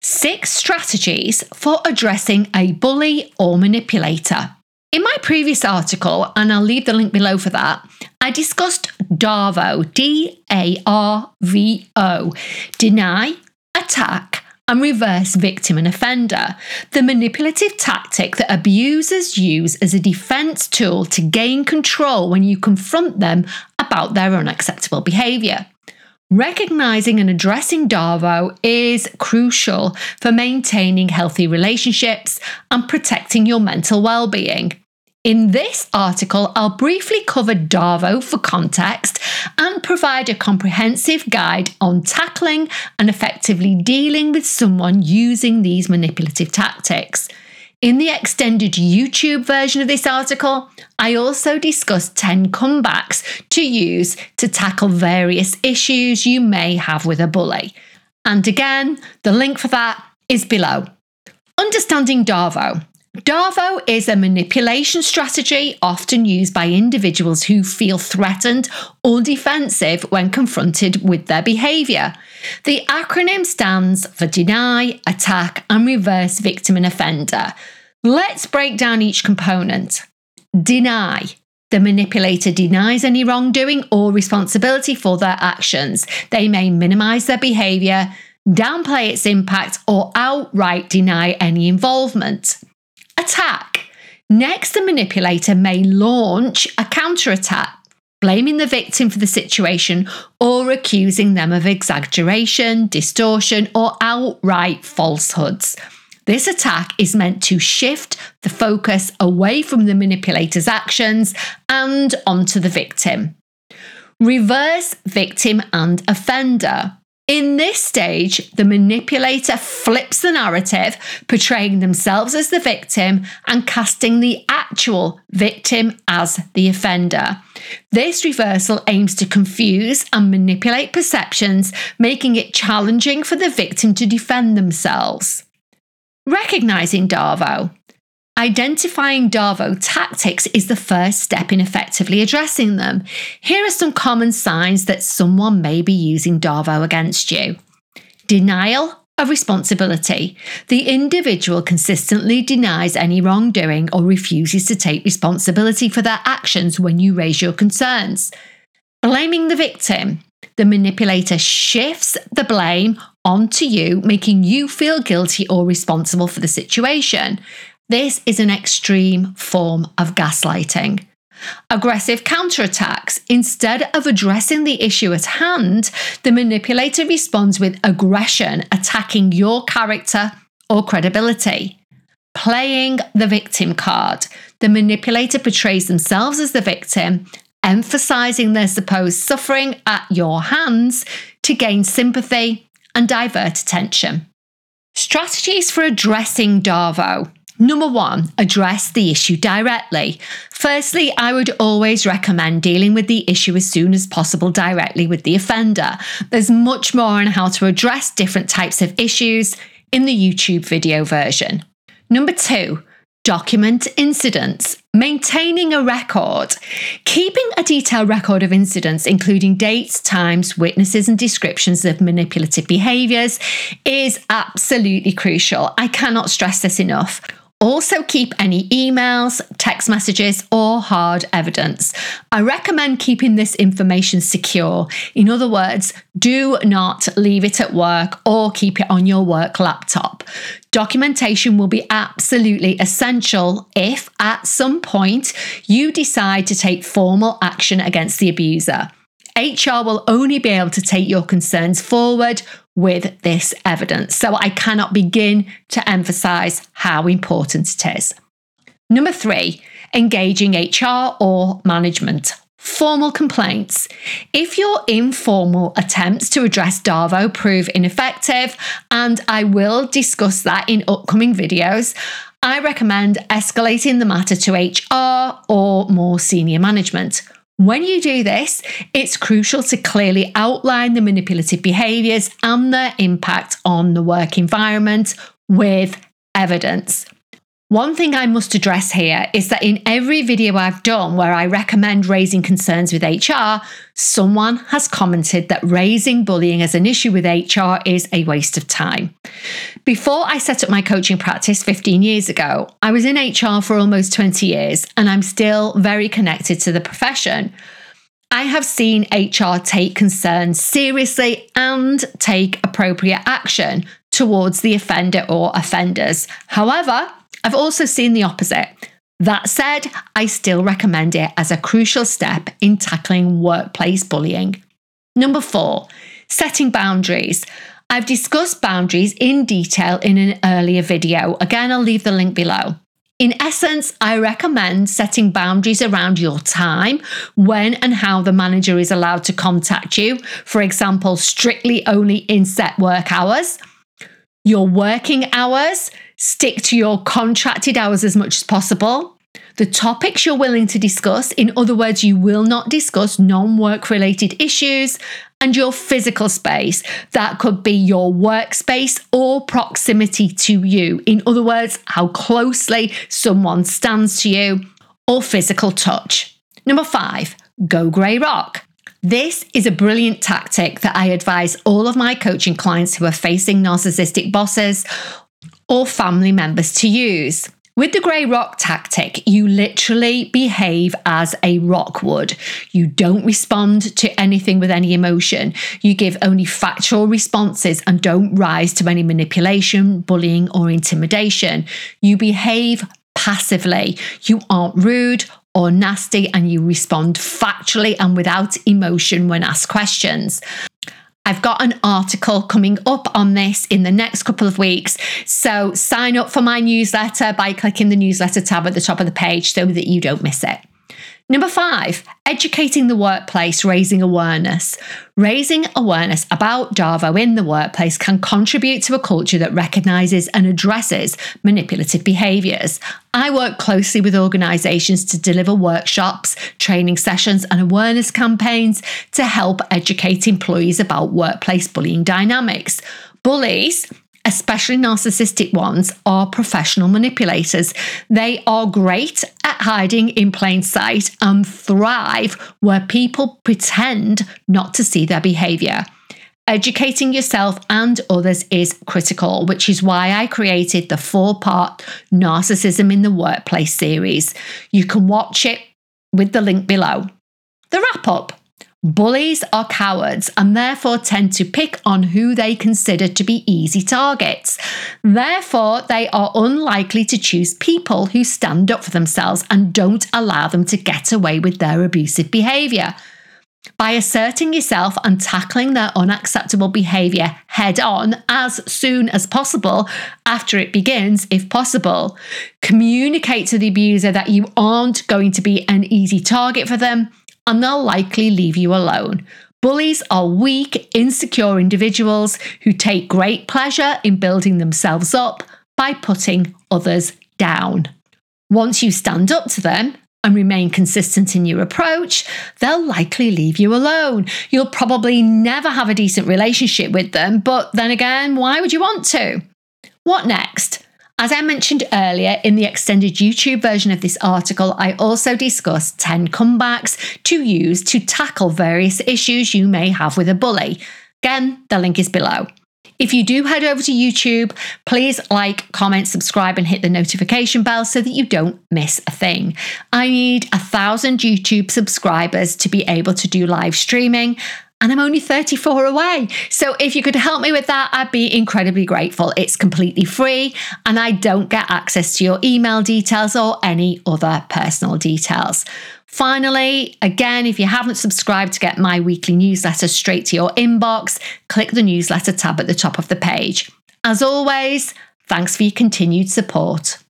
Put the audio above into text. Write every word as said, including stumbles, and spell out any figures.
Six strategies for addressing a bully or manipulator. In my previous article, and I'll leave the link below for that, I discussed DARVO, D A R V O, deny, attack, and reverse victim and offender, the manipulative tactic that abusers use as a defense tool to gain control when you confront them about their unacceptable behavior. Recognizing and addressing DARVO is crucial for maintaining healthy relationships and protecting your mental well-being. In this article, I'll briefly cover DARVO for context and provide a comprehensive guide on tackling and effectively dealing with someone using these manipulative tactics. In the extended YouTube version of this article, I also discuss ten comebacks to use to tackle various issues you may have with a bully. And again, the link for that is below. Understanding DARVO. DARVO is a manipulation strategy often used by individuals who feel threatened or defensive when confronted with their behaviour. The acronym stands for deny, attack, and reverse victim and offender. Let's break down each component. Deny. The manipulator denies any wrongdoing or responsibility for their actions. They may minimise their behaviour, downplay its impact, or outright deny any involvement. Attack. Next, the manipulator may launch a counterattack, blaming the victim for the situation or accusing them of exaggeration, distortion, or outright falsehoods. This attack is meant to shift the focus away from the manipulator's actions and onto the victim. Reverse victim and offender. In this stage, the manipulator flips the narrative, portraying themselves as the victim and casting the actual victim as the offender. This reversal aims to confuse and manipulate perceptions, making it challenging for the victim to defend themselves. Recognizing DARVO. Identifying DARVO tactics is the first step in effectively addressing them. Here are some common signs that someone may be using DARVO against you. Denial of responsibility. The individual consistently denies any wrongdoing or refuses to take responsibility for their actions when you raise your concerns. Blaming the victim. The manipulator shifts the blame onto you, making you feel guilty or responsible for the situation. This is an extreme form of gaslighting. Aggressive counterattacks. Instead of addressing the issue at hand, the manipulator responds with aggression, attacking your character or credibility. Playing the victim card. The manipulator portrays themselves as the victim, emphasizing their supposed suffering at your hands to gain sympathy and divert attention. Strategies for addressing DARVO. Number one, address the issue directly. Firstly, I would always recommend dealing with the issue as soon as possible directly with the offender. There's much more on how to address different types of issues in the YouTube video version. Number two, document incidents. Maintaining a record. Keeping a detailed record of incidents, including dates, times, witnesses, and descriptions of manipulative behaviours, is absolutely crucial. I cannot stress this enough. Also, keep any emails, text messages, or hard evidence. I recommend keeping this information secure. In other words, do not leave it at work or keep it on your work laptop. Documentation will be absolutely essential if, at some point, you decide to take formal action against the abuser. H R will only be able to take your concerns forward with this evidence, so I cannot begin to emphasise how important it is. Number three, engaging H R or management. Formal complaints. If your informal attempts to address DARVO prove ineffective, and I will discuss that in upcoming videos, I recommend escalating the matter to H R or more senior management. When you do this, it's crucial to clearly outline the manipulative behaviours and their impact on the work environment with evidence. One thing I must address here is that in every video I've done where I recommend raising concerns with H R, someone has commented that raising bullying as an issue with H R is a waste of time. Before I set up my coaching practice fifteen years ago, I was in H R for almost twenty years, and I'm still very connected to the profession. I have seen H R take concerns seriously and take appropriate action towards the offender or offenders. However, I've also seen the opposite. That said, I still recommend it as a crucial step in tackling workplace bullying. Number four, setting boundaries. I've discussed boundaries in detail in an earlier video. Again, I'll leave the link below. In essence, I recommend setting boundaries around your time, when and how the manager is allowed to contact you. For example, strictly only in set work hours. Your working hours, stick to your contracted hours as much as possible. The topics you're willing to discuss, in other words, you will not discuss non-work related issues, and your physical space. That could be your workspace or proximity to you. In other words, how closely someone stands to you, or physical touch. Number five, go grey rock. This is a brilliant tactic that I advise all of my coaching clients who are facing narcissistic bosses or family members to use. With the grey rock tactic, you literally behave as a rock would. You don't respond to anything with any emotion. You give only factual responses and don't rise to any manipulation, bullying, or intimidation. You behave passively. You aren't rude or nasty, and you respond factually and without emotion when asked questions. I've got an article coming up on this in the next couple of weeks, so sign up for my newsletter by clicking the newsletter tab at the top of the page so that you don't miss it. Number five, educating the workplace, raising awareness. Raising awareness about DARVO in the workplace can contribute to a culture that recognises and addresses manipulative behaviours. I work closely with organisations to deliver workshops, training sessions and awareness campaigns to help educate employees about workplace bullying dynamics. Bullies, especially narcissistic ones, are professional manipulators. They are great at hiding in plain sight and thrive where people pretend not to see their behaviour. Educating yourself and others is critical, which is why I created the four-part Narcissism in the Workplace series. You can watch it with the link below. The wrap-up. Bullies are cowards and therefore tend to pick on who they consider to be easy targets. Therefore, they are unlikely to choose people who stand up for themselves and don't allow them to get away with their abusive behaviour. By asserting yourself and tackling their unacceptable behaviour head on as soon as possible after it begins, if possible, communicate to the abuser that you aren't going to be an easy target for them, and they'll likely leave you alone. Bullies are weak, insecure individuals who take great pleasure in building themselves up by putting others down. Once you stand up to them and remain consistent in your approach, they'll likely leave you alone. You'll probably never have a decent relationship with them, but then again, why would you want to? What next? As I mentioned earlier in the extended YouTube version of this article, I also discussed ten comebacks to use to tackle various issues you may have with a bully. Again, the link is below. If you do head over to YouTube, please like, comment, subscribe and hit the notification bell so that you don't miss a thing. I need a thousand YouTube subscribers to be able to do live streaming, and I'm only thirty-four away. So if you could help me with that, I'd be incredibly grateful. It's completely free and I don't get access to your email details or any other personal details. Finally, again, if you haven't subscribed to get my weekly newsletter straight to your inbox, click the newsletter tab at the top of the page. As always, thanks for your continued support.